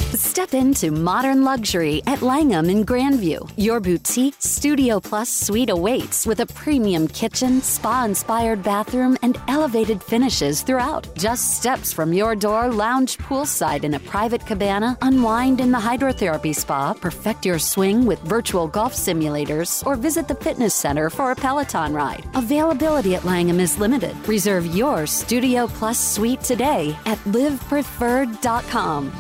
Step into modern luxury at Langham in Grandview. Your boutique Studio Plus suite awaits with a premium kitchen, spa-inspired bathroom, and elevated finishes throughout. Just steps from your door, lounge poolside in a private cabana, unwind in the hydrotherapy spa, perfect your swing with virtual golf simulators, or visit the fitness center for a Peloton ride. Availability at Langham is limited. Reserve your Studio Plus suite today at livepreferred.com.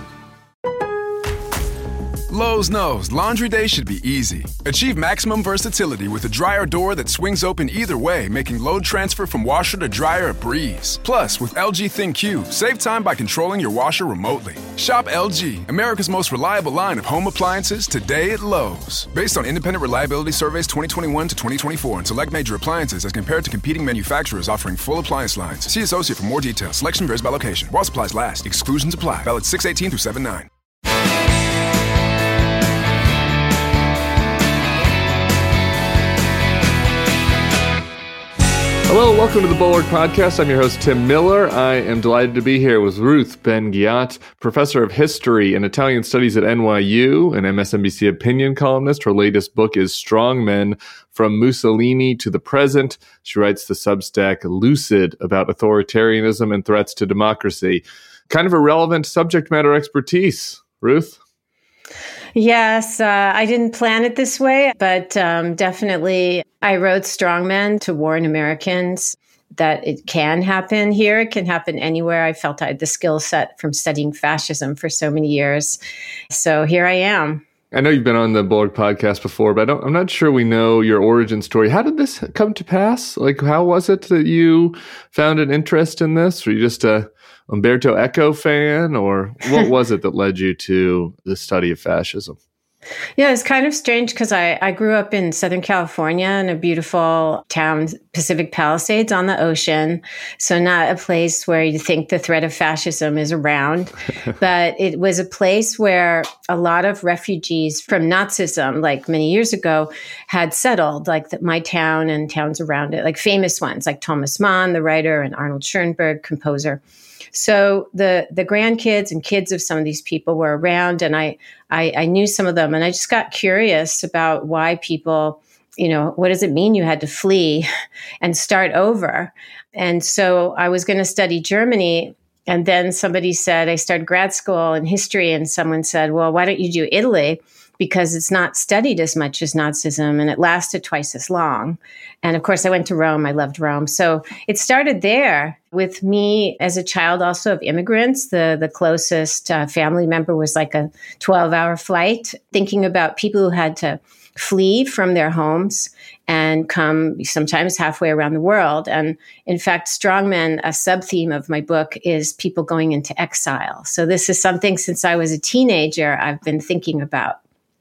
Lowe's knows laundry day should be easy. Achieve maximum versatility with a dryer door that swings open either way, making load transfer from washer to dryer a breeze. Plus, with LG ThinQ, save time by controlling your washer remotely. Shop LG, America's most reliable line of home appliances, today at Lowe's. Based on independent reliability surveys 2021 to 2024 and select major appliances as compared to competing manufacturers offering full appliance lines. See associate for more details. Selection varies by location. While supplies last. Exclusions apply. Valid 6/18 through 7/9. Hello, welcome to the Bulwark Podcast. I'm your host, Tim Miller. I am delighted to be here with Ruth Ben-Ghiat, professor of history and Italian studies at NYU, an MSNBC opinion columnist. Her latest book is Strong Men, From Mussolini to the Present. She writes the Substack Lucid about authoritarianism and threats to democracy. Kind of a relevant subject matter expertise. Ruth? Yes, I didn't plan it this way, but definitely I wrote Strong Men to warn Americans that it can happen here. It can happen anywhere. I felt I had the skill set from studying fascism for so many years. So here I am. I know you've been on the Bulwark Podcast before, but I'm not sure we know your origin story. How did this come to pass? Like, how was it that you found an interest in this? Were you just a Umberto Eco fan, or what was it that led you to the study of fascism? Yeah, it's kind of strange because I grew up in Southern California in a beautiful town, Pacific Palisades on the ocean. So not a place where you think the threat of fascism is around, but it was a place where a lot of refugees from Nazism, like many years ago, had settled, like my town and towns around it, like famous ones, like Thomas Mann, the writer, and Arnold Schoenberg, composer. So the grandkids and kids of some of these people were around, and I knew some of them, and I just got curious about why people, what does it mean you had to flee and start over? And so I was going to study Germany, and then somebody said, I started grad school in history, and someone said, well, why don't you do Italy? Because it's not studied as much as Nazism, and it lasted twice as long. And of course, I went to Rome. I loved Rome. So it started there with me as a child also of immigrants. The closest family member was like a 12-hour flight, thinking about people who had to flee from their homes and come sometimes halfway around the world. And in fact, Strong Men, a sub-theme of my book, is people going into exile. So this is something since I was a teenager I've been thinking about.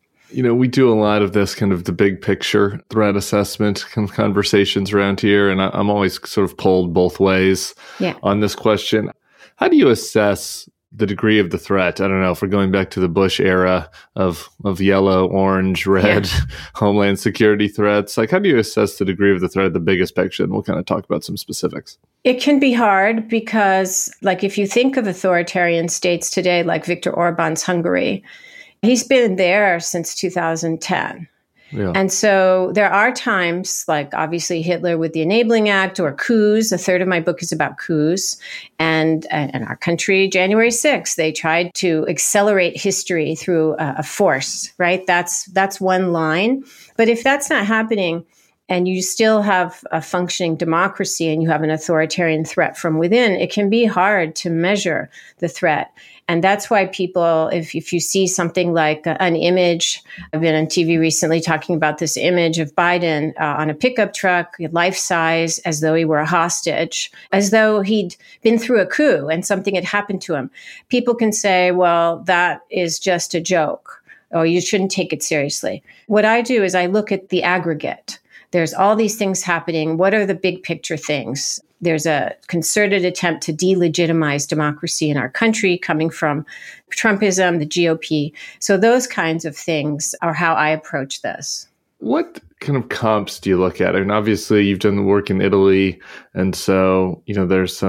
We do a lot of this kind of the big picture threat assessment kind of conversations around here, and I'm always sort of pulled both ways on this question. How do you assess the degree of the threat? I don't know if we're going back to the Bush era of yellow, orange, red homeland security threats. Like, how do you assess the degree of the threat, the biggest picture? And we'll kind of talk about some specifics. It can be hard because, like, if you think of authoritarian states today, like Viktor Orban's Hungary, he's been there since 2010. Yeah. And so there are times, like obviously Hitler with the Enabling Act or coups. A third of my book is about coups. And in our country, January 6th, they tried to accelerate history through a force, right? That's one line. But if that's not happening, and you still have a functioning democracy and you have an authoritarian threat from within, it can be hard to measure the threat. And that's why people, if you see something like an image, I've been on TV recently talking about this image of Biden on a pickup truck, life size, as though he were a hostage, as though he'd been through a coup and something had happened to him. People can say, well, that is just a joke, or you shouldn't take it seriously. What I do is I look at the aggregate. There's all these things happening. What are the big picture things? There's a concerted attempt to delegitimize democracy in our country coming from Trumpism, the GOP. So those kinds of things are how I approach this. What kind of comps do you look at? I mean, obviously, you've done the work in Italy, and so, there's some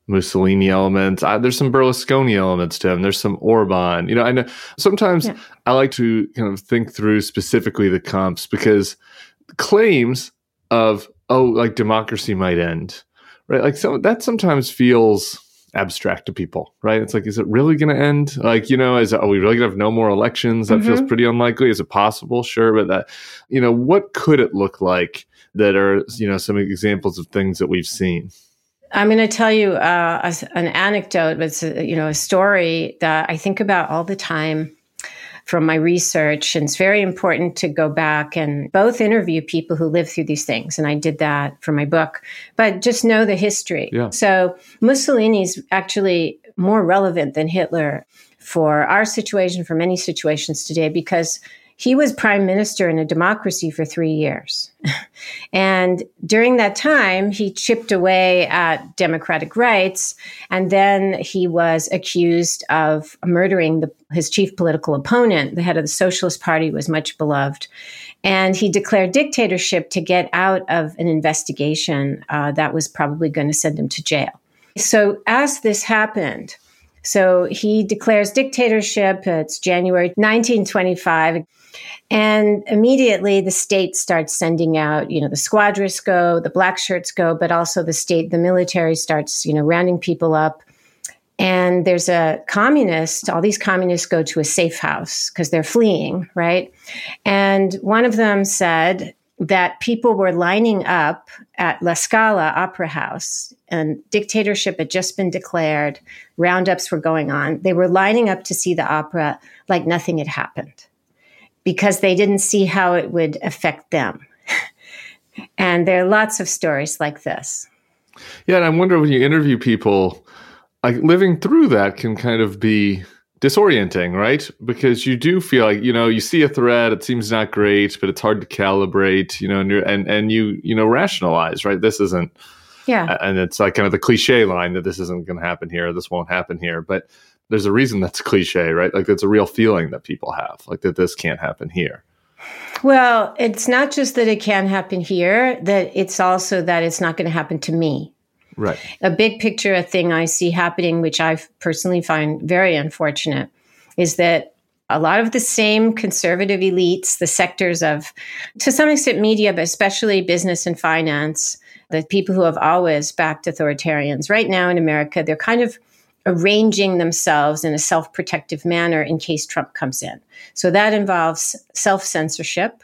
Mussolini elements. There's some Berlusconi elements to him. There's some Orban. I know sometimes I like to kind of think through specifically the comps, because claims of, like democracy might end, right? Like, so that sometimes feels abstract to people, right? It's like, is it really going to end? Like, are we really going to have no more elections? That feels pretty unlikely. Is it possible? Sure. But that, what could it look like that are, some examples of things that we've seen? I'm going to tell you an anecdote, but it's a story that I think about all the time from my research. And it's very important to go back and both interview people who live through these things. And I did that for my book, but just know the history. Yeah. So Mussolini's actually more relevant than Hitler for our situation, for many situations today, because he was prime minister in a democracy for 3 years. And during that time, he chipped away at democratic rights. And then he was accused of murdering his chief political opponent. The head of the Socialist Party was much beloved. And he declared dictatorship to get out of an investigation that was probably going to send him to jail. So as this happened, so he declares dictatorship. It's January 1925. And immediately the state starts sending out, the squadrists go, the black shirts go, but also the military starts, rounding people up. And there's a communist, all these communists go to a safe house because they're fleeing, right? And one of them said that people were lining up at La Scala Opera House, and dictatorship had just been declared. Roundups were going on. They were lining up to see the opera like nothing had happened, because they didn't see how it would affect them. And there are lots of stories like this. Yeah, and I wonder, when you interview people, like, living through that can kind of be disorienting, right? Because you do feel like, you see a threat, it seems not great, but it's hard to calibrate, and you rationalize, right? This isn't, and it's like kind of the cliche line that this isn't going to happen here, this won't happen here, but there's a reason that's cliche, right? Like, it's a real feeling that people have, like, that this can't happen here. Well, it's not just that it can happen here, that it's also that it's not going to happen to me. Right. A big picture, a thing I see happening, which I personally find very unfortunate, is that a lot of the same conservative elites, the sectors of, to some extent, media, but especially business and finance, the people who have always backed authoritarians, right now in America, they're kind of arranging themselves in a self-protective manner in case Trump comes in. So that involves self-censorship.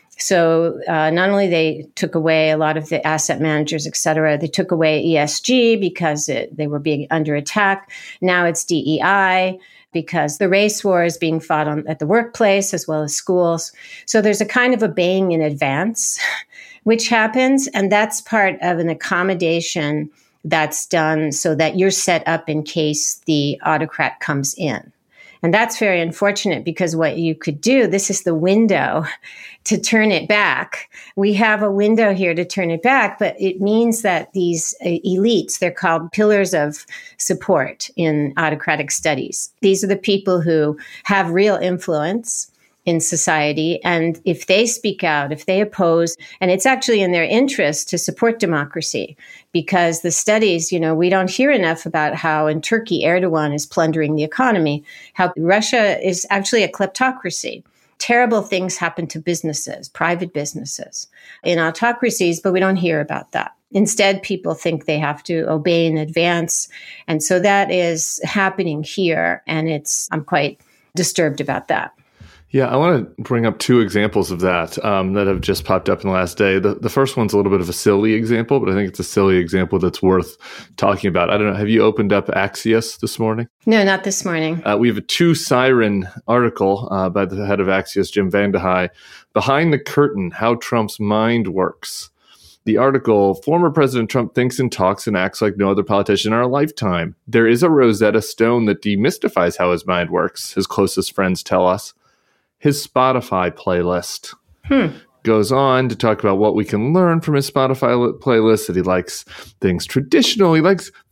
So not only they took away a lot of the asset managers, et cetera, they took away ESG because they were being under attack. Now it's DEI because the race war is being fought at the workplace as well as schools. So there's a kind of obeying in advance, which happens. And that's part of an accommodation that's done so that you're set up in case the autocrat comes in. And that's very unfortunate, because what you could do, this is the window to turn it back. We have a window here to turn it back, but it means that these elites, they're called pillars of support in autocratic studies. These are the people who have real influence in society. And if they speak out, if they oppose, and it's actually in their interest to support democracy, because the studies, we don't hear enough about how in Turkey, Erdogan is plundering the economy, how Russia is actually a kleptocracy. Terrible things happen to businesses, private businesses in autocracies, but we don't hear about that. Instead, people think they have to obey in advance. And so that is happening here. And I'm quite disturbed about that. Yeah, I want to bring up two examples of that that have just popped up in the last day. The first one's a little bit of a silly example, but I think it's a silly example that's worth talking about. I don't know, have you opened up Axios this morning? No, not this morning. We have a two-siren article by the head of Axios, Jim VandeHei, Behind the Curtain, How Trump's Mind Works. The article, former President Trump thinks and talks and acts like no other politician in our lifetime. There is a Rosetta Stone that demystifies how his mind works, his closest friends tell us. His Spotify playlist goes on to talk about what we can learn from his Spotify playlist, that he likes things traditional. He likes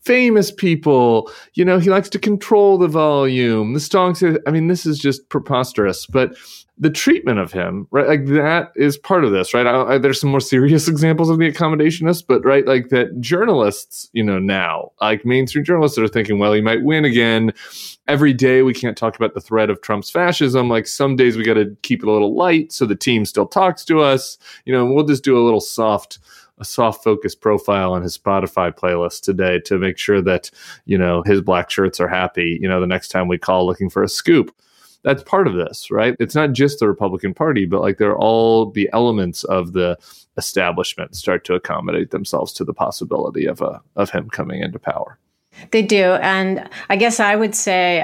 famous people. He likes to control the volume. The songs, this is just preposterous. But the treatment of him, right, like that is part of this, right? There's some more serious examples of the accommodationists, but right, like that journalists, now, like mainstream journalists are thinking, well, he might win again. Every day we can't talk about the threat of Trump's fascism. Like some days we got to keep it a little light so the team still talks to us. We'll just do a soft focus profile on his Spotify playlist today to make sure that, his black shirts are happy, the next time we call looking for a scoop. That's part of this, right? It's not just the Republican Party, but like they're all the elements of the establishment start to accommodate themselves to the possibility of him coming into power. They do. And I guess I would say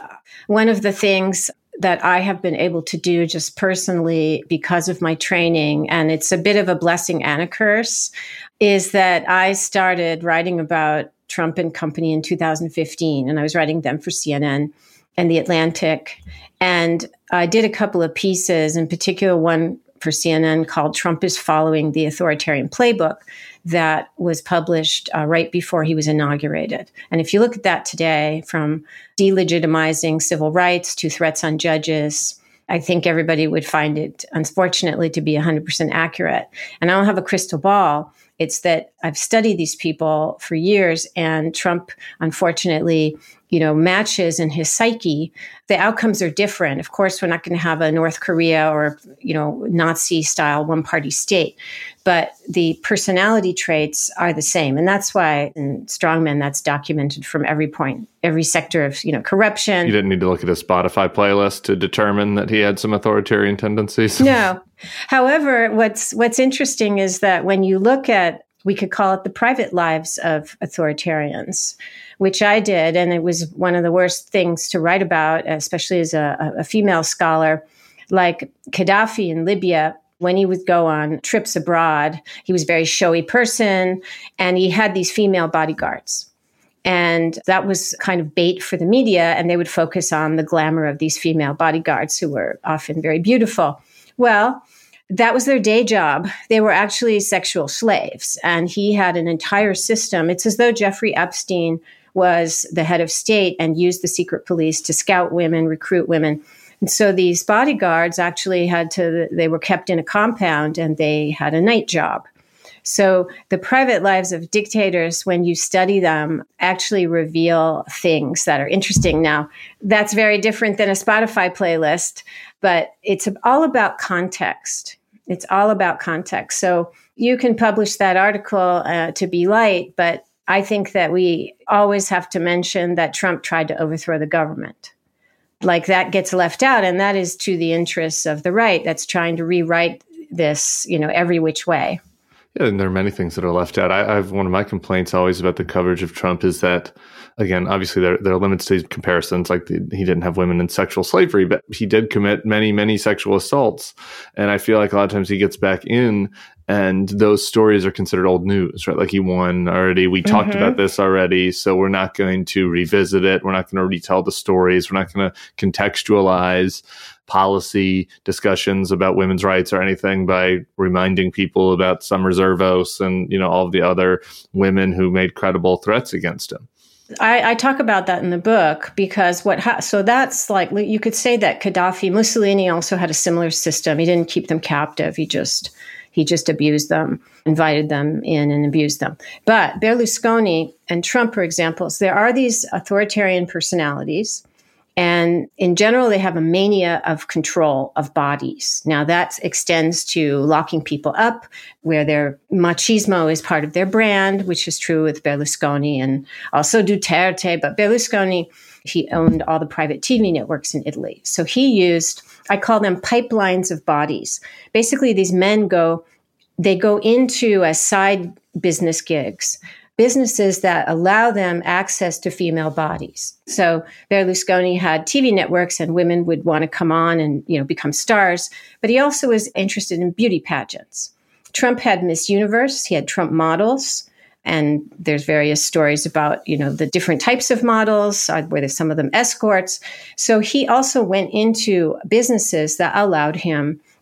one of the things that I have been able to do just personally because of my training, and it's a bit of a blessing and a curse, is that I started writing about Trump and company in 2015, and I was writing them for CNN and The Atlantic. And I did a couple of pieces, in particular one for CNN called Trump is Following the Authoritarian Playbook, that was published right before he was inaugurated. And if you look at that today, from delegitimizing civil rights to threats on judges, I think everybody would find it, unfortunately, to be 100% accurate. And I don't have a crystal ball. It's that I've studied these people for years, and Trump, unfortunately, matches in his psyche. The outcomes are different. Of course, we're not going to have a North Korea or, Nazi-style one-party state, but the personality traits are the same. And that's why in strongmen, that's documented from every point, every sector of, corruption. You didn't need to look at his Spotify playlist to determine that he had some authoritarian tendencies. No. However, what's interesting is that when you look at, we could call it the private lives of authoritarians, which I did, and it was one of the worst things to write about, especially as a female scholar, like Gaddafi in Libya. When he would go on trips abroad, he was a very showy person, and he had these female bodyguards. And that was kind of bait for the media, and they would focus on the glamour of these female bodyguards who were often very beautiful. Well, that was their day job. They were actually sexual slaves, and he had an entire system. It's as though Jeffrey Epstein was the head of state and used the secret police to scout women, recruit women. And so these bodyguards actually they were kept in a compound, and they had a night job. So the private lives of dictators, when you study them, actually reveal things that are interesting. Now, that's very different than a Spotify playlist, but it's all about context. It's all about context. So you can publish that article to be light, but I think that we always have to mention that Trump tried to overthrow the government. Like that gets left out, and that is to the interests of the right that's trying to rewrite this, every which way. Yeah, and there are many things that are left out. I've one of my complaints always about the coverage of Trump is that, again, obviously there are limits to these comparisons. Like he didn't have women in sexual slavery, but he did commit many, many sexual assaults. And I feel like a lot of times he gets back in, and those stories are considered old news, right? Like he won already. We talked about this already, so we're not going to revisit it. We're not going to retell the stories. We're not going to contextualize policy discussions about women's rights or anything by reminding people about Summer Zervos and, all of the other women who made credible threats against him. I talk about that in the book because so that's like, you could say that Mussolini also had a similar system. He didn't keep them captive. He just abused them, invited them in and abused them. But Berlusconi and Trump are examples. There are these authoritarian personalities, and in general, they have a mania of control of bodies. Now, that extends to locking people up, where their machismo is part of their brand, which is true with Berlusconi and also Duterte. But Berlusconi, he owned all the private TV networks in Italy. So he used, I call them pipelines of bodies. Basically, these men go into as side business gigs, businesses that allow them access to female bodies. So Berlusconi had TV networks, and women would want to come on and, become stars. But he also was interested in beauty pageants. Trump had Miss Universe. He had Trump models. And there's various stories about, the different types of models, whether some of them escorts. So he also went into businesses that allowed him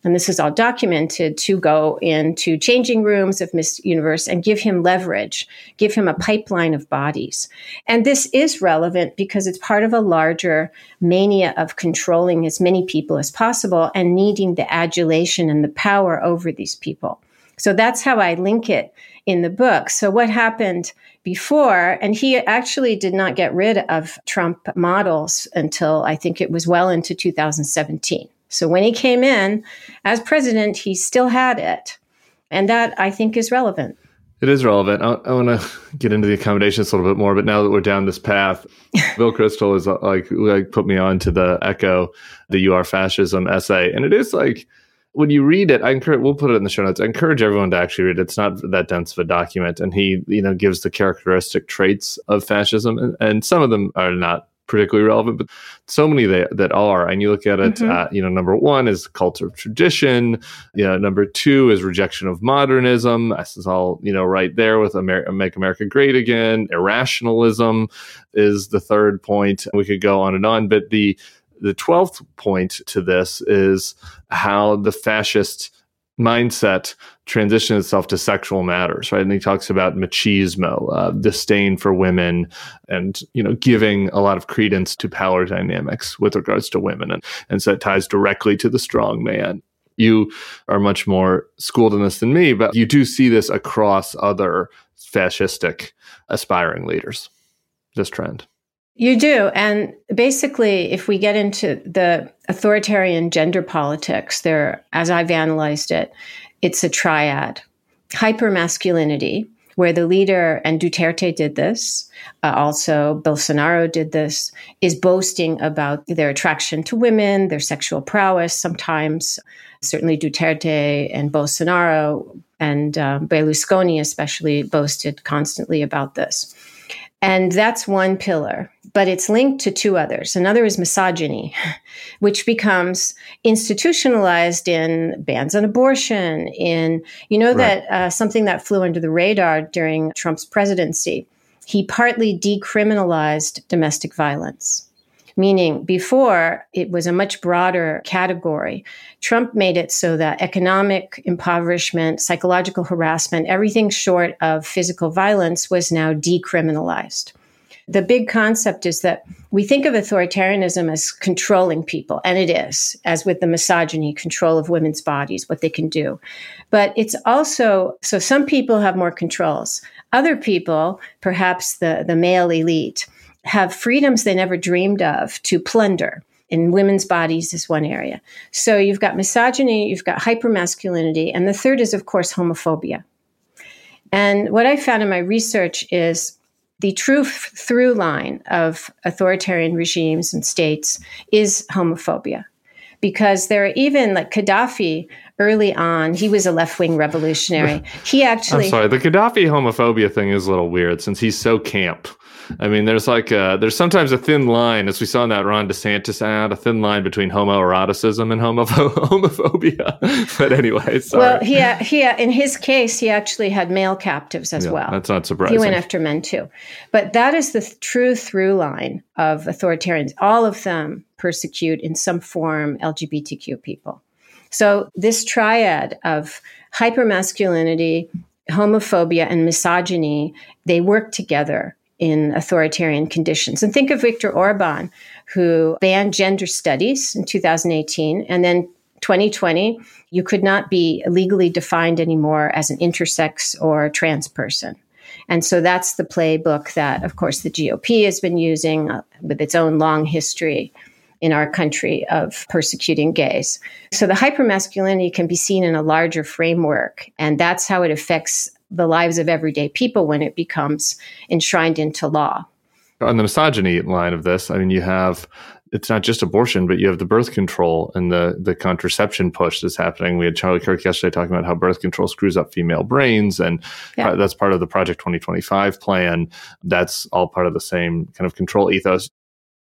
and this is all documented, to go into changing rooms of Miss Universe and give him leverage, give him a pipeline of bodies. And this is relevant because it's part of a larger mania of controlling as many people as possible and needing the adulation and the power over these people. So that's how I link it in the book. So what happened before, and he actually did not get rid of Trump models until I think it was well into 2017. So when he came in as president, he still had it. And that, I think, is relevant. It is relevant. I want to get into the accommodations a little bit more, but now that we're down this path, Bill Kristol is like put me on to the Echo, the You Are Fascism essay. And it is like, when you read it, we'll put it in the show notes. I encourage everyone to actually read it. It's not that dense of a document. And he, gives the characteristic traits of fascism. And some of them are not particularly relevant, but so many that are. And you look at it, number one is cult of tradition. Number two is rejection of modernism. This is all, right there with Make America Great Again. Irrationalism is the third point. We could go on and on, but the 12th point to this is how the fascist mindset transitions itself to sexual matters, right? And he talks about machismo, disdain for women, and, giving a lot of credence to power dynamics with regards to women. And so it ties directly to the strong man. You are much more schooled in this than me, but you do see this across other fascistic aspiring leaders, this trend. You do. And basically, if we get into the authoritarian gender politics, as I've analyzed it, it's a triad. Hypermasculinity, where the leader, and Duterte did this, also Bolsonaro did this, is boasting about their attraction to women, their sexual prowess sometimes. Certainly Duterte and Bolsonaro and Berlusconi especially boasted constantly about this. And that's one pillar, but it's linked to two others. Another is misogyny, which becomes institutionalized in bans on abortion, in, that something that flew under the radar during Trump's presidency. He partly decriminalized domestic violence, meaning before it was a much broader category. Trump made it so that economic impoverishment, psychological harassment, everything short of physical violence was now decriminalized. The big concept is that we think of authoritarianism as controlling people, and it is, as with the misogyny, control of women's bodies, what they can do. But it's also, so some people have more controls. Other people, perhaps the male elite, have freedoms they never dreamed of to plunder. In women's bodies is one area. So you've got misogyny, you've got hypermasculinity, and the third is, of course, homophobia. And what I found in my research is the true through line of authoritarian regimes and states is homophobia. Because there are even, like Gaddafi, early on, he was a left-wing revolutionary. He actually... I'm sorry, the Gaddafi homophobia thing is a little weird since he's so camp. I mean, there's sometimes a thin line, as we saw in that Ron DeSantis ad, a thin line between homoeroticism and homophobia. But anyway, sorry. Well, he in his case, he actually had male captives as well. That's not surprising. He went after men too. But that is the true through line of authoritarians. All of them persecute in some form LGBTQ people. So this triad of hypermasculinity, homophobia, and misogyny, they work together in authoritarian conditions. And think of Viktor Orban, who banned gender studies in 2018. And then 2020, you could not be legally defined anymore as an intersex or trans person. And so that's the playbook that, of course, the GOP has been using with its own long history in our country of persecuting gays. So the hypermasculinity can be seen in a larger framework, and that's how it affects the lives of everyday people when it becomes enshrined into law. On the misogyny line of this, I mean, it's not just abortion, but you have the birth control and the contraception push that's happening. We had Charlie Kirk yesterday talking about how birth control screws up female brains, and that's part of the Project 2025 plan. That's all part of the same kind of control ethos.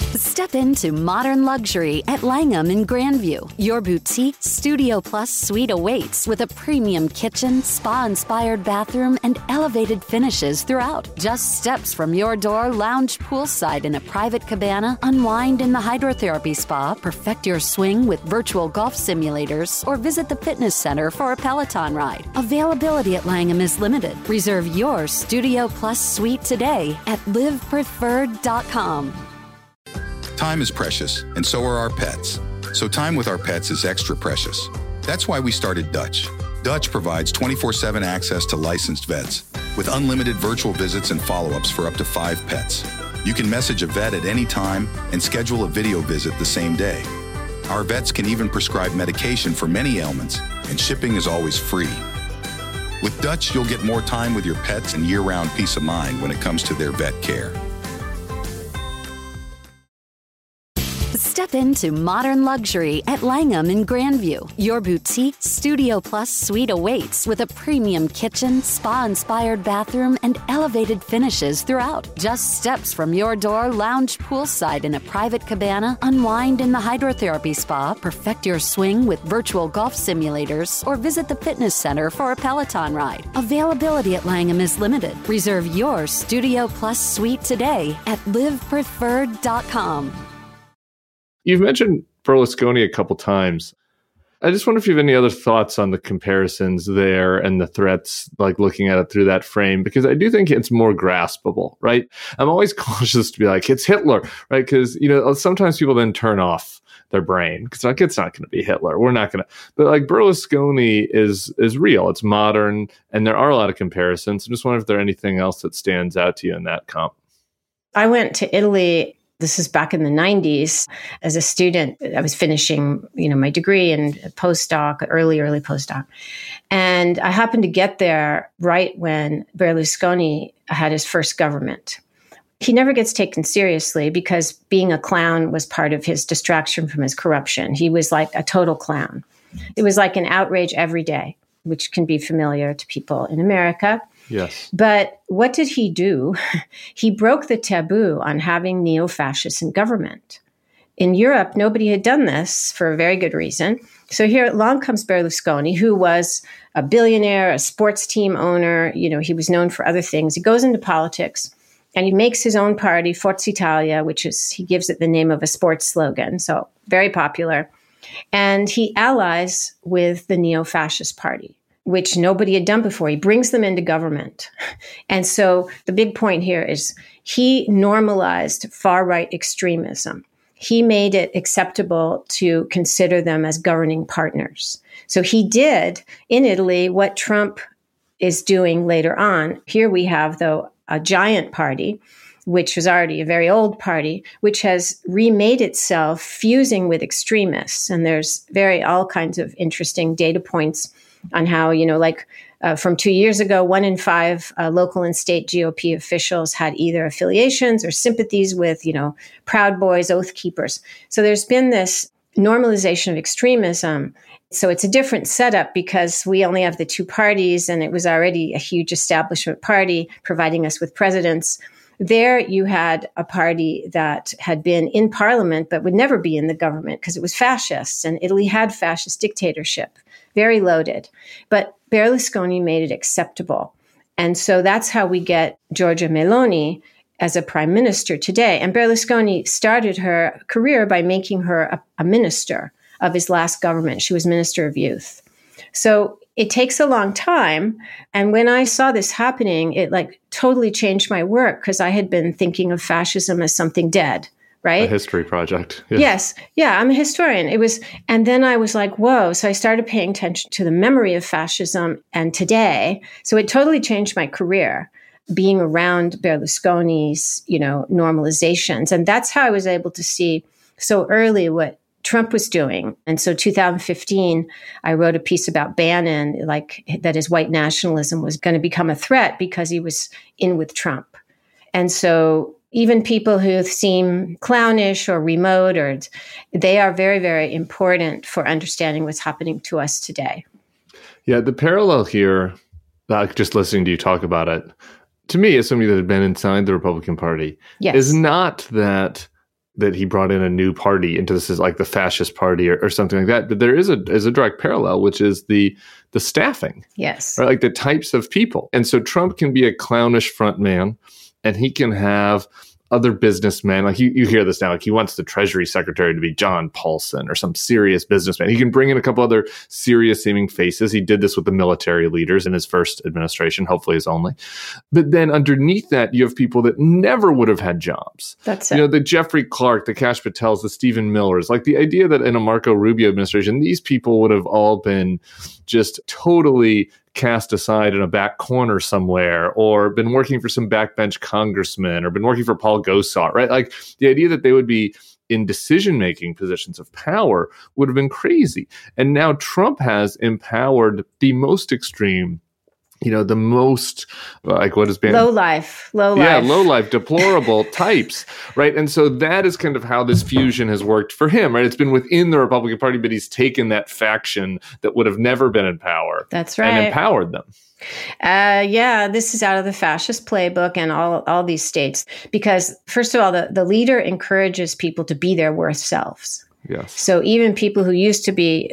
Step into modern luxury at Langham in Grandview. Your boutique Studio Plus suite awaits with a premium kitchen, spa-inspired bathroom, and elevated finishes throughout. Just steps from your door, lounge poolside in a private cabana, unwind in the hydrotherapy spa, perfect your swing with virtual golf simulators, or visit the fitness center for a Peloton ride. Availability at Langham is limited. Reserve your Studio Plus suite today at livepreferred.com. Time is precious, and so are our pets. So time with our pets is extra precious. That's why we started Dutch. Dutch provides 24/7 access to licensed vets with unlimited virtual visits and follow-ups for up to 5 pets. You can message a vet at any time and schedule a video visit the same day. Our vets can even prescribe medication for many ailments, and shipping is always free. With Dutch, you'll get more time with your pets and year-round peace of mind when it comes to their vet care. Step into modern luxury at Langham in Grandview. Your boutique Studio Plus suite awaits with a premium kitchen, spa-inspired bathroom, and elevated finishes throughout. Just steps from your door, lounge poolside in a private cabana, unwind in the hydrotherapy spa, perfect your swing with virtual golf simulators, or visit the fitness center for a Peloton ride. Availability at Langham is limited. Reserve your Studio Plus suite today at livepreferred.com. You've mentioned Berlusconi a couple times. I just wonder if you have any other thoughts on the comparisons there and the threats, like looking at it through that frame, because I do think it's more graspable, right? I'm always cautious to be like, it's Hitler, right? Because, sometimes people then turn off their brain because like, it's not going to be Hitler. We're not going to. But like Berlusconi is real. It's modern. And there are a lot of comparisons. I just wonder if there's anything else that stands out to you in that comp. I went to Italy. This is back in the 90s. As a student, I was finishing, my degree and postdoc, early postdoc. And I happened to get there right when Berlusconi had his first government. He never gets taken seriously because being a clown was part of his distraction from his corruption. He was like a total clown. It was like an outrage every day, which can be familiar to people in America. Yes. But what did he do? He broke the taboo on having neo-fascists in government. In Europe, nobody had done this for a very good reason. So here along comes Berlusconi, who was a billionaire, a sports team owner. He was known for other things. He goes into politics and he makes his own party, Forza Italia, he gives it the name of a sports slogan. So very popular. And he allies with the neo-fascist party, which nobody had done before. He brings them into government. And so the big point here is he normalized far-right extremism. He made it acceptable to consider them as governing partners. So he did in Italy what Trump is doing later on. Here we have, though, a giant party, which was already a very old party, which has remade itself fusing with extremists. And there's all kinds of interesting data points on how, from 2 years ago, 1 in 5 local and state GOP officials had either affiliations or sympathies with, Proud Boys, Oath Keepers. So there's been this normalization of extremism. So it's a different setup because we only have the 2 parties, and it was already a huge establishment party providing us with presidents. There you had a party that had been in parliament but would never be in the government because it was fascists, and Italy had fascist dictatorship. Very loaded. But Berlusconi made it acceptable. And so that's how we get Giorgia Meloni as a prime minister today. And Berlusconi started her career by making her a minister of his last government. She was Minister of Youth. So it takes a long time. And when I saw this happening, it totally changed my work because I had been thinking of fascism as something dead. Right? A history project. Yeah. Yes. Yeah, I'm a historian. And then I was like, whoa. So I started paying attention to the memory of fascism and today. So it totally changed my career, being around Berlusconi's, normalizations. And that's how I was able to see so early what Trump was doing. And so 2015, I wrote a piece about Bannon, that his white nationalism was going to become a threat because he was in with Trump. And so even people who seem clownish or remote, they are very, very important for understanding what's happening to us today. Yeah, the parallel here, just listening to you talk about it, to me, as somebody that had been inside the Republican Party, yes, is not that that he brought in a new party into this, is like the fascist party or something like that. But there is a direct parallel, which is the staffing. Yes. Right? Like the types of people. And so Trump can be a clownish front man, and he can have other businessmen. Like you hear this now, like he wants the Treasury Secretary to be John Paulson or some serious businessman. He can bring in a couple other serious seeming faces. He did this with the military leaders in his first administration, hopefully his only. But then underneath that, you have people that never would have had jobs. That's it. You know, the Jeffrey Clark, the Kash Patels, the Stephen Millers, like the idea that in a Marco Rubio administration, these people would have all been just totally cast aside in a back corner somewhere, or been working for some backbench congressman, or been working for Paul Gosar, right? Like the idea that they would be in decision-making positions of power would have been crazy. And now Trump has empowered the most extreme, you know, the most, like what has been low life, deplorable types, right? And so that is kind of how this fusion has worked for him, right? It's been within the Republican Party, but he's taken that faction that would have never been in power. That's right. And empowered them. Yeah, this is out of the fascist playbook and all these states, because first of all, the leader encourages people to be their worst selves. Yes. So even people who used to be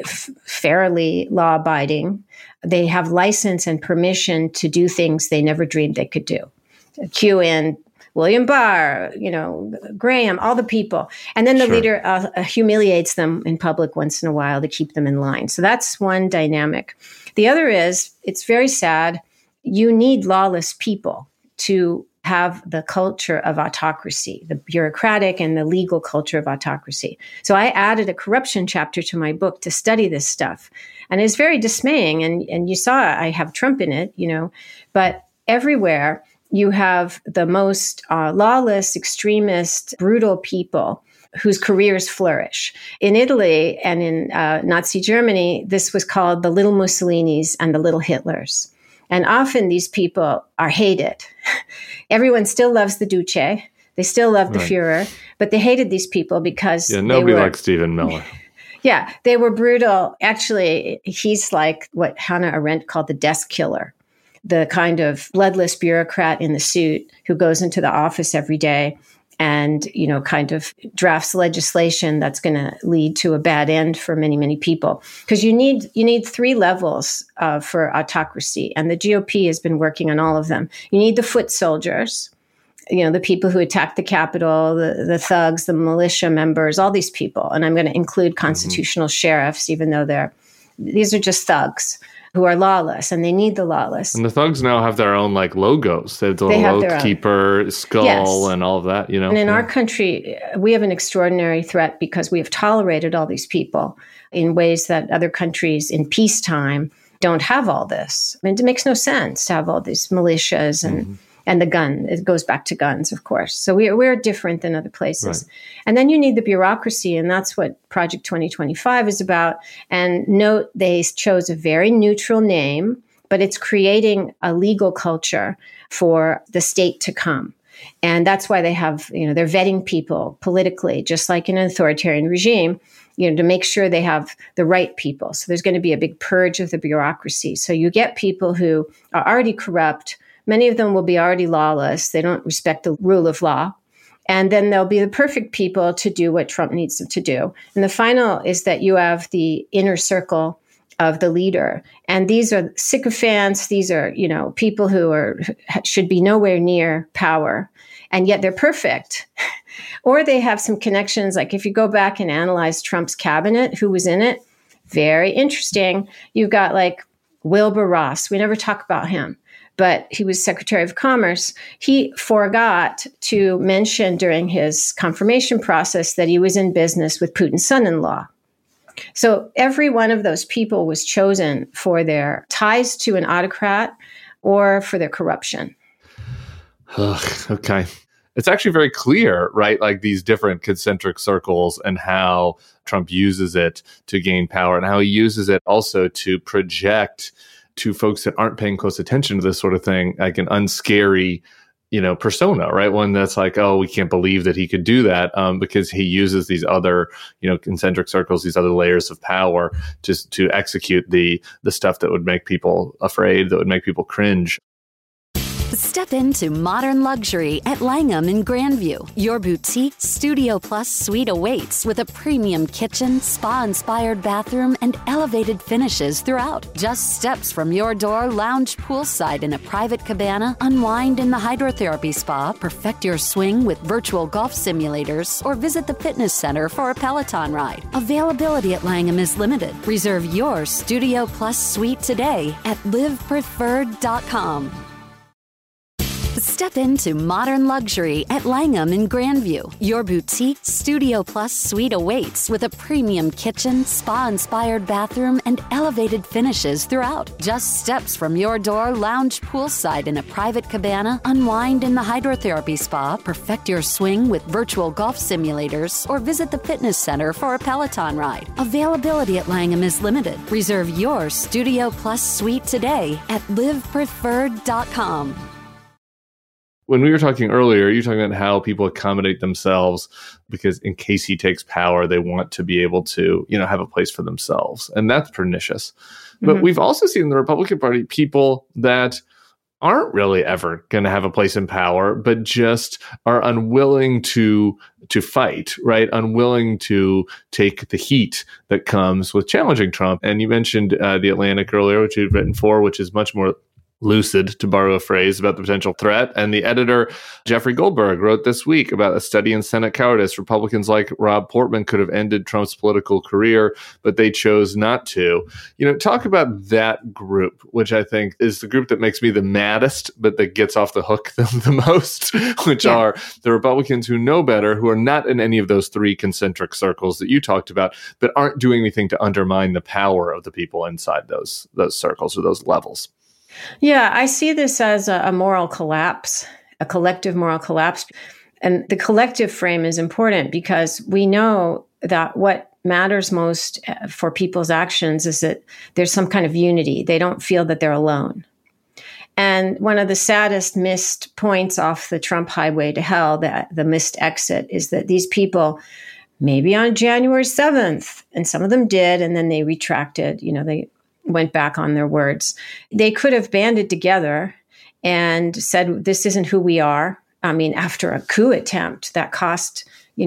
fairly law-abiding, they have license and permission to do things they never dreamed they could do. Cue in William Barr, you know, Graham, all the people. And then the leader humiliates them in public once in a while to keep them in line. So that's one dynamic. The other is, it's very sad, you need lawless people to have the culture of autocracy, the bureaucratic and the legal culture of autocracy. So I added a corruption chapter to my book to study this stuff. And it's very dismaying. And you saw I have Trump in it, you know, but everywhere you have the most lawless, extremist, brutal people whose careers flourish. In Italy and in Nazi Germany, this was called the little Mussolinis and the little Hitlers. And often these people are hated. Everyone still loves the Duce. They still love the Fuhrer, but they hated these people because nobody likes Stephen Miller. Yeah, they were brutal. Actually, he's like what Hannah Arendt called the desk killer, the kind of bloodless bureaucrat in the suit who goes into the office every day and, you know, kind of drafts legislation that's going to lead to a bad end for many, many people. Because you need three levels for autocracy, and the GOP has been working on all of them. You need the foot soldiers, you know, the people who attacked the Capitol, the thugs, the militia members, all these people. And I'm going to include constitutional sheriffs, even though these are just thugs who are lawless, and they need the lawless. And the thugs now have their own like logos. They have the Oath Keeper, skull, and all of that, you know. And in our country, we have an extraordinary threat because we have tolerated all these people in ways that other countries in peacetime don't have all this. I mean, it makes no sense to have all these militias and the gun. It goes back to guns, of course. So we're different than other places. Right. And then you need the bureaucracy, and that's what Project 2025 is about. And note, they chose a very neutral name, but it's creating a legal culture for the state to come. And that's why they have, you know, they're vetting people politically, just like in an authoritarian regime, you know, to make sure they have the right people. So there's going to be a big purge of the bureaucracy. So you get people who are already corrupt. Many of them will be already lawless. They don't respect the rule of law. And then there'll be the perfect people to do what Trump needs them to do. And the final is that you have the inner circle of the leader. And these are sycophants. These are, you know, people who should be nowhere near power. And yet they're perfect. Or they have some connections. Like if you go back and analyze Trump's cabinet, who was in it, very interesting. You've got like Wilbur Ross. We never talk about him, but he was Secretary of Commerce. He forgot to mention during his confirmation process that he was in business with Putin's son-in-law. So every one of those people was chosen for their ties to an autocrat or for their corruption. Okay. It's actually very clear, right? Like these different concentric circles and how Trump uses it to gain power and how he uses it also to project to folks that aren't paying close attention to this sort of thing, like an unscary, you know, persona, right? One that's like, oh, we can't believe that he could do that because he uses these other, you know, concentric circles, these other layers of power just to execute the stuff that would make people afraid, that would make people cringe. Step into modern luxury at Langham in Grandview. Your boutique Studio Plus suite awaits with a premium kitchen, spa-inspired bathroom, and elevated finishes throughout. Just steps from your door, lounge poolside in a private cabana, unwind in the hydrotherapy spa, perfect your swing with virtual golf simulators, or visit the fitness center for a Peloton ride. Availability at Langham is limited. Reserve your Studio Plus suite today at livepreferred.com. Step into modern luxury at Langham in Grandview. Your boutique Studio Plus suite awaits with a premium kitchen, spa-inspired bathroom, and elevated finishes throughout. Just steps from your door, lounge poolside in a private cabana, unwind in the hydrotherapy spa, perfect your swing with virtual golf simulators, or visit the fitness center for a Peloton ride. Availability at Langham is limited. Reserve your Studio Plus suite today at livepreferred.com. When we were talking earlier, you're talking about how people accommodate themselves because in case he takes power, they want to be able to, have a place for themselves. And that's pernicious. But we've also seen in the Republican Party people that aren't really ever going to have a place in power, but just are unwilling to fight, right? Unwilling to take the heat that comes with challenging Trump. And you mentioned The Atlantic earlier, which you've written for, which is much more lucid, to borrow a phrase, about the potential threat. And the editor, Jeffrey Goldberg, wrote this week about a study in Senate cowardice. Republicans like Rob Portman could have ended Trump's political career, but they chose not to. Talk about that group, which I think is the group that makes me the maddest, but that gets off the hook the most, which are the Republicans who know better, who are not in any of those three concentric circles that you talked about, but aren't doing anything to undermine the power of the people inside those circles or those levels. Yeah, I see this as a moral collapse, a collective moral collapse. And the collective frame is important because we know that what matters most for people's actions is that there's some kind of unity. They don't feel that they're alone. And one of the saddest missed points off the Trump highway to hell, the missed exit, is that these people, maybe on January 7th, and some of them did, and then they retracted, they went back on their words. They could have banded together and said, this isn't who we are. I mean, after a coup attempt that cost,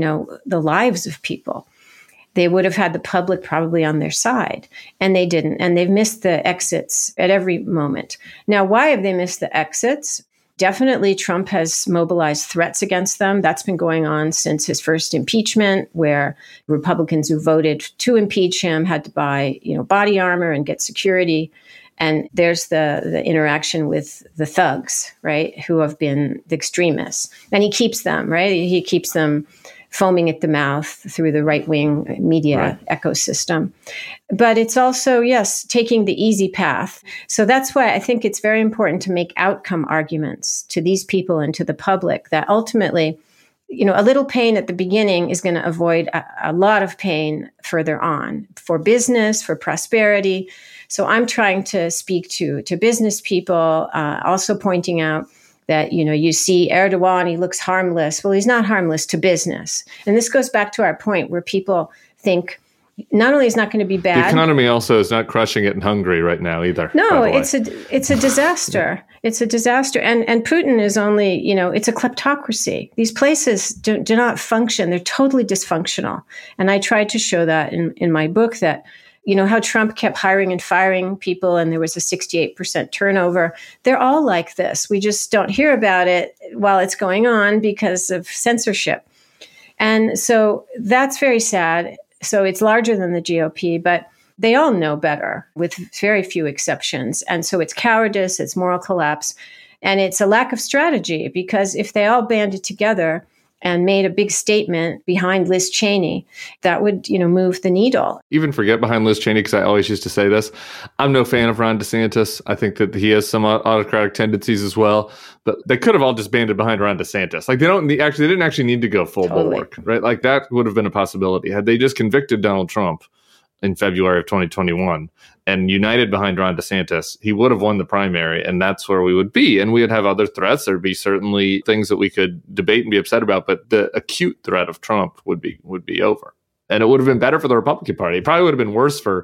the lives of people, they would have had the public probably on their side. And they didn't. And they've missed the exits at every moment. Now, why have they missed the exits? Definitely, Trump has mobilized threats against them. That's been going on since his first impeachment, where Republicans who voted to impeach him had to buy, body armor and get security. And there's the interaction with the thugs, right, who have been the extremists. And he keeps them, right? He keeps them foaming at the mouth through the right-wing media ecosystem. But it's also, yes, taking the easy path. So that's why I think it's very important to make outcome arguments to these people and to the public that ultimately, a little pain at the beginning is going to avoid a lot of pain further on for business, for prosperity. So I'm trying to speak to business people, also pointing out that, you see Erdogan, he looks harmless. Well, he's not harmless to business. And this goes back to our point where people think not only is not going to be bad. The economy also is not crushing it in Hungary right now either. No, it's a disaster. It's a disaster. And Putin is only, it's a kleptocracy. These places do not function. They're totally dysfunctional. And I tried to show that in my book that, how Trump kept hiring and firing people and there was a 68% turnover. They're all like this. We just don't hear about it while it's going on because of censorship. And so that's very sad. So it's larger than the GOP, but they all know better with very few exceptions. And so it's cowardice, it's moral collapse, and it's a lack of strategy because if they all banded together and made a big statement behind Liz Cheney, that would, move the needle. Even forget behind Liz Cheney, because I always used to say this. I'm no fan of Ron DeSantis. I think that he has some autocratic tendencies as well. But they could have all just banded behind Ron DeSantis. Like they didn't actually need to go full bulwark, right? Like that would have been a possibility. Had they just convicted Donald Trump in February of 2021 and united behind Ron DeSantis, he would have won the primary, and that's where we would be. And we would have other threats. There'd be certainly things that we could debate and be upset about, but the acute threat of Trump would be over. And it would have been better for the Republican Party. It probably would have been worse for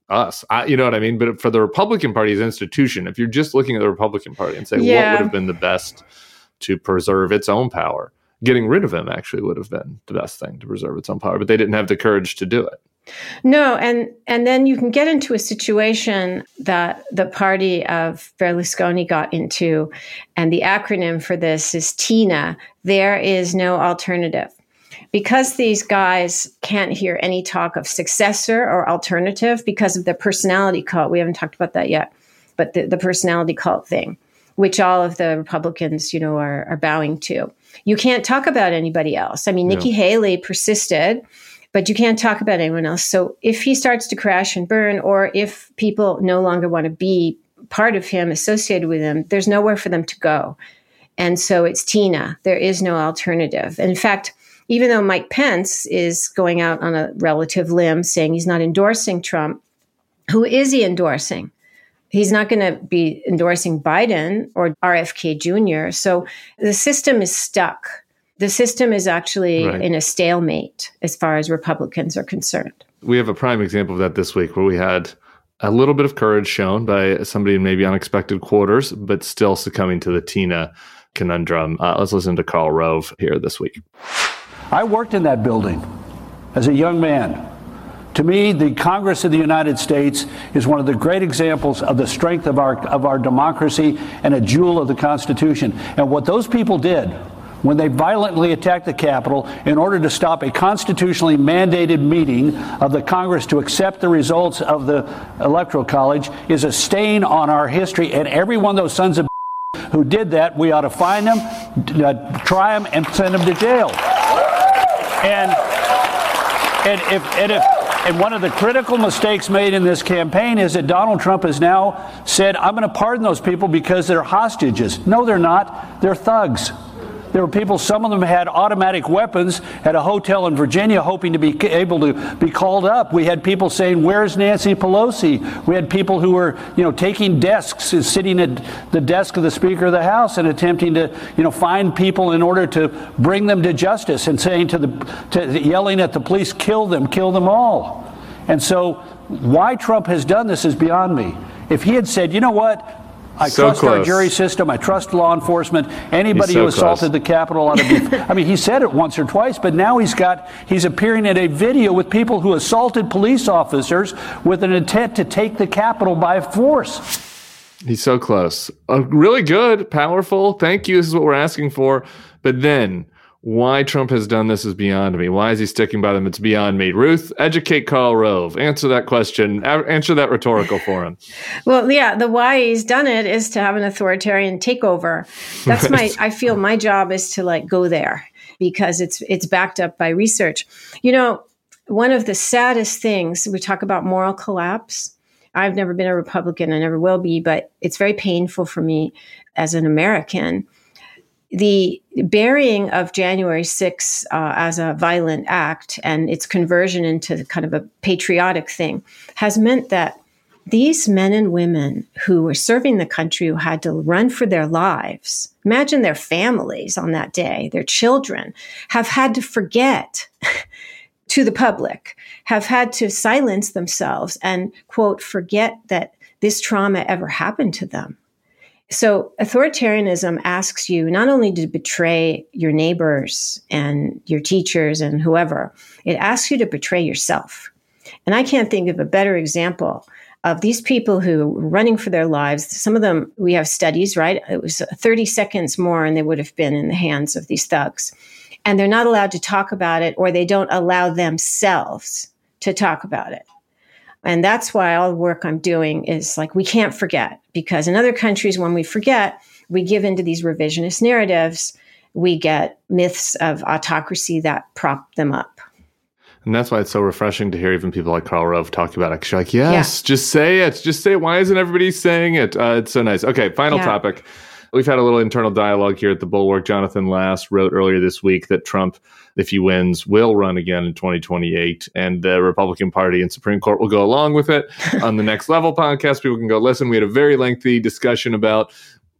us. You know what I mean? But for the Republican Party as an institution, if you're just looking at the Republican Party and say, what would have been the best to preserve its own power? Getting rid of him actually would have been the best thing to preserve its own power, but they didn't have the courage to do it. No, and then you can get into a situation that the party of Berlusconi got into, and the acronym for this is TINA. There is no alternative. Because these guys can't hear any talk of successor or alternative because of the personality cult. We haven't talked about that yet, but the personality cult thing, which all of the Republicans, are bowing to. You can't talk about anybody else. I mean, Nikki Haley persisted, but you can't talk about anyone else. So if he starts to crash and burn, or if people no longer want to be part of him, associated with him, there's nowhere for them to go. And so it's TINA. There is no alternative. And in fact, even though Mike Pence is going out on a relative limb saying he's not endorsing Trump, who is he endorsing? He's not going to be endorsing Biden or RFK Jr. So the system is stuck. The system is actually in a stalemate as far as Republicans are concerned. We have a prime example of that this week where we had a little bit of courage shown by somebody in maybe unexpected quarters, but still succumbing to the TINA conundrum. Let's listen to Karl Rove here this week. I worked in that building as a young man. To me, the Congress of the United States is one of the great examples of the strength of our democracy and a jewel of the Constitution. And what those people did when they violently attacked the Capitol in order to stop a constitutionally mandated meeting of the Congress to accept the results of the Electoral College is a stain on our history. And every one of those sons of who did that, we ought to find them, try them, and send them to jail. And one of the critical mistakes made in this campaign is that Donald Trump has now said, I'm going to pardon those people because they're hostages. No, they're not. They're thugs. There were people, some of them had automatic weapons at a hotel in Virginia hoping to be able to be called up. We had people saying, where's Nancy Pelosi? We had people who were, taking desks and sitting at the desk of the Speaker of the House and attempting to, find people in order to bring them to justice and saying yelling at the police, kill them all. And so why Trump has done this is beyond me. If he had said, you know what? I trust our jury system. I trust law enforcement. Anybody who assaulted the Capitol ought to be. I mean, he said it once or twice, but now he's appearing in a video with people who assaulted police officers with an intent to take the Capitol by force. He's so close. Really good, powerful. Thank you. This is what we're asking for. But then, why Trump has done this is beyond me. Why is he sticking by them? It's beyond me. Ruth, educate Karl Rove. Answer that question. Answer that rhetorical for him. Well, yeah, the why he's done it is to have an authoritarian takeover. That's I feel my job is to go there because it's backed up by research. One of the saddest things, we talk about moral collapse. I've never been a Republican. I never will be, but it's very painful for me as an American. The burying of January 6th as a violent act and its conversion into kind of a patriotic thing has meant that these men and women who were serving the country, who had to run for their lives, imagine their families on that day, their children, have had to forget to the public, have had to silence themselves and, quote, forget that this trauma ever happened to them. So authoritarianism asks you not only to betray your neighbors and your teachers and whoever, it asks you to betray yourself. And I can't think of a better example of these people who were running for their lives. Some of them, we have studies, right? It was 30 seconds more and they would have been in the hands of these thugs. And they're not allowed to talk about it, or they don't allow themselves to talk about it. And that's why all the work I'm doing is we can't forget, because in other countries, when we forget, we give into these revisionist narratives. We get myths of autocracy that prop them up. And that's why it's so refreshing to hear even people like Karl Rove talk about it. You're like, yes, just say it. Just say it. Why isn't everybody saying it? It's so nice. Okay, final topic. We've had a little internal dialogue here at the Bulwark. Jonathan Last wrote earlier this week that Trump, if he wins, will run again in 2028. And the Republican Party and Supreme Court will go along with it. On the Next Level podcast, people can go listen. We had a very lengthy discussion about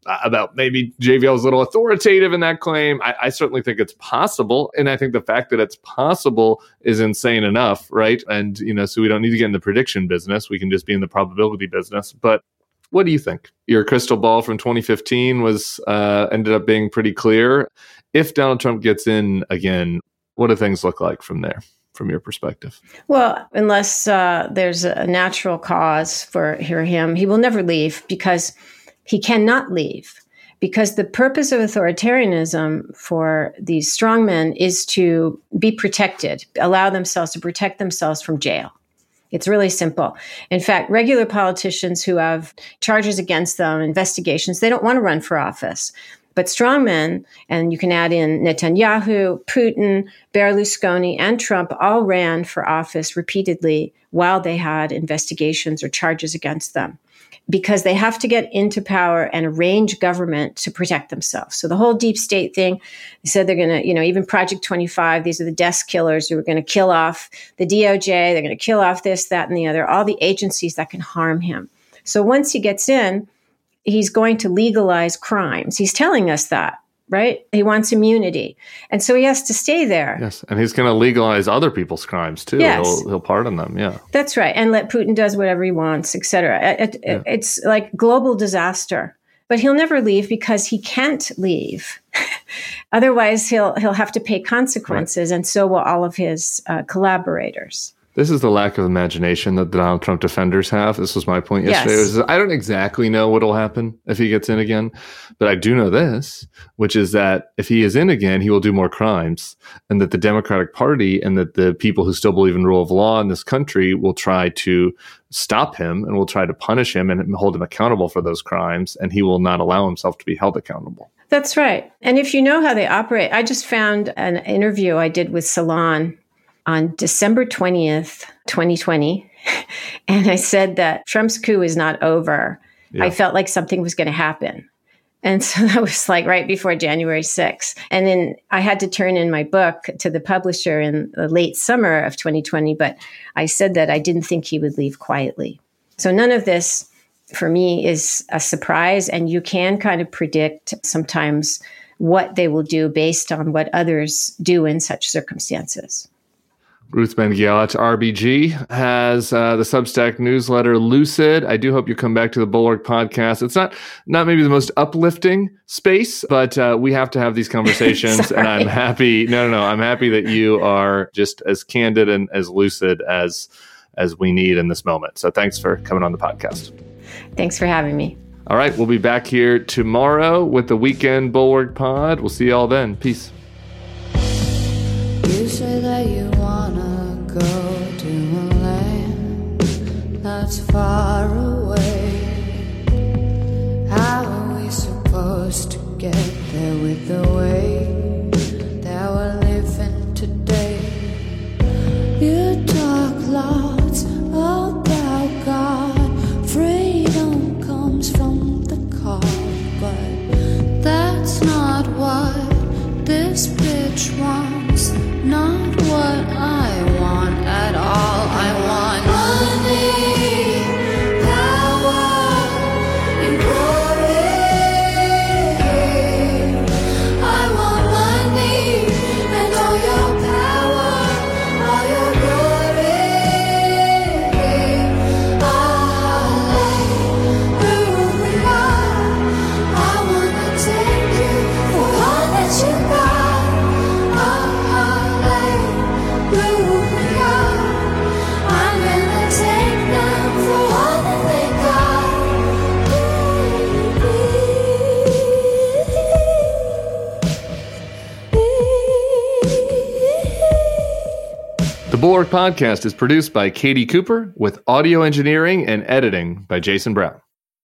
about maybe JVL is a little authoritative in that claim. I certainly think it's possible. And I think the fact that it's possible is insane enough, right? And, so we don't need to get in the prediction business. We can just be in the probability business. But what do you think? Your crystal ball from 2015 was ended up being pretty clear. If Donald Trump gets in again, what do things look like from there, from your perspective? Well, unless there's a natural cause for him, he will never leave, because he cannot leave. Because the purpose of authoritarianism for these strongmen is to be protected, allow themselves to protect themselves from jail. It's really simple. In fact, regular politicians who have charges against them, investigations, they don't want to run for office. But strongmen, and you can add in Netanyahu, Putin, Berlusconi, and Trump, all ran for office repeatedly while they had investigations or charges against them, because they have to get into power and arrange government to protect themselves. So the whole deep state thing, they said they're going to, even Project 25, these are the desk killers who are going to kill off the DOJ, they're going to kill off this, that, and the other, all the agencies that can harm him. So once he gets in, he's going to legalize crimes. He's telling us that, right? He wants immunity. And so he has to stay there. Yes. And he's going to legalize other people's crimes too. Yes. He'll pardon them. Yeah. That's right. And let Putin does whatever he wants, et cetera. It's like global disaster. But he'll never leave, because he can't leave. Otherwise, he'll have to pay consequences. Right. And so will all of his collaborators. This is the lack of imagination that the Donald Trump defenders have. This was my point yesterday. Yes. I don't exactly know what will happen if he gets in again, but I do know this, which is that if he is in again, he will do more crimes, and that the Democratic Party and that the people who still believe in rule of law in this country will try to stop him and will try to punish him and hold him accountable for those crimes, and he will not allow himself to be held accountable. That's right. And if you know how they operate, I just found an interview I did with Salon on December 20th, 2020. And I said that Trump's coup is not over. Yeah. I felt like something was going to happen. And so that was like right before January 6th. And then I had to turn in my book to the publisher in the late summer of 2020. But I said that I didn't think he would leave quietly. So none of this for me is a surprise. And you can kind of predict sometimes what they will do based on what others do in such circumstances. Ruth Ben-Ghiat, RBG, has the Substack newsletter Lucid. I do hope you come back to the Bulwark podcast. It's not maybe the most uplifting space, but we have to have these conversations. And I'm happy. I'm happy that you are just as candid and as lucid as we need in this moment. So thanks for coming on the podcast. Thanks for having me. All right. We'll be back here tomorrow with the Weekend Bulwark Pod. We'll see you all then. Peace. You say that you wanna go to a land that's far away. How are we supposed to get there with the way that we're living today? You talk lots about God. Freedom comes from the call, but that's not what this bitch wants. Not what I want at all. I want money, power, and glory. I want money and all your power, all your glory. Hallelujah. I wanna take you for all that you got. The Bulwark Podcast is produced by Katie Cooper with audio engineering and editing by Jason Brown.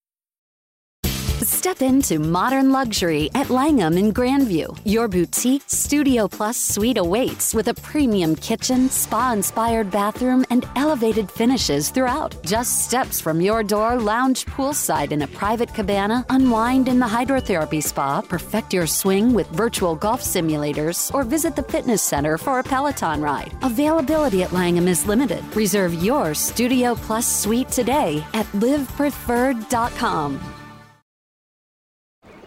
Step into modern luxury at Langham in Grandview. Your boutique Studio Plus suite awaits with a premium kitchen, spa-inspired bathroom, and elevated finishes throughout. Just steps from your door, lounge poolside in a private cabana, unwind in the hydrotherapy spa, perfect your swing with virtual golf simulators, or visit the fitness center for a Peloton ride. Availability at Langham is limited. Reserve your Studio Plus suite today at livepreferred.com.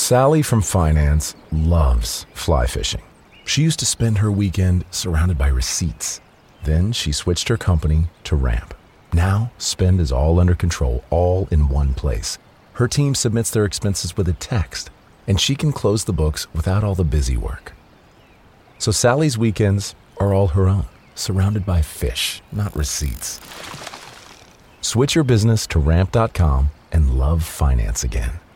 Sally from finance loves fly fishing. She used to spend her weekend surrounded by receipts. Then she switched her company to Ramp. Now, spend is all under control, all in one place. Her team submits their expenses with a text, and she can close the books without all the busy work. So Sally's weekends are all her own, surrounded by fish, not receipts. Switch your business to Ramp.com and love finance again.